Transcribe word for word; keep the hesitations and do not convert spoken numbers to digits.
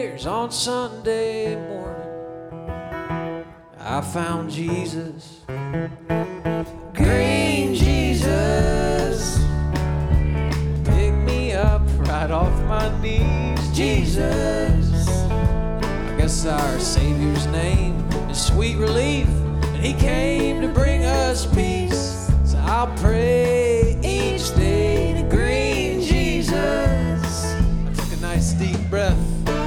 prayers on Sunday morning, I found Jesus, green Jesus, pick me up right off my knees. Jesus, I guess our Savior's name is sweet relief, and he came to bring us peace. So I'll pray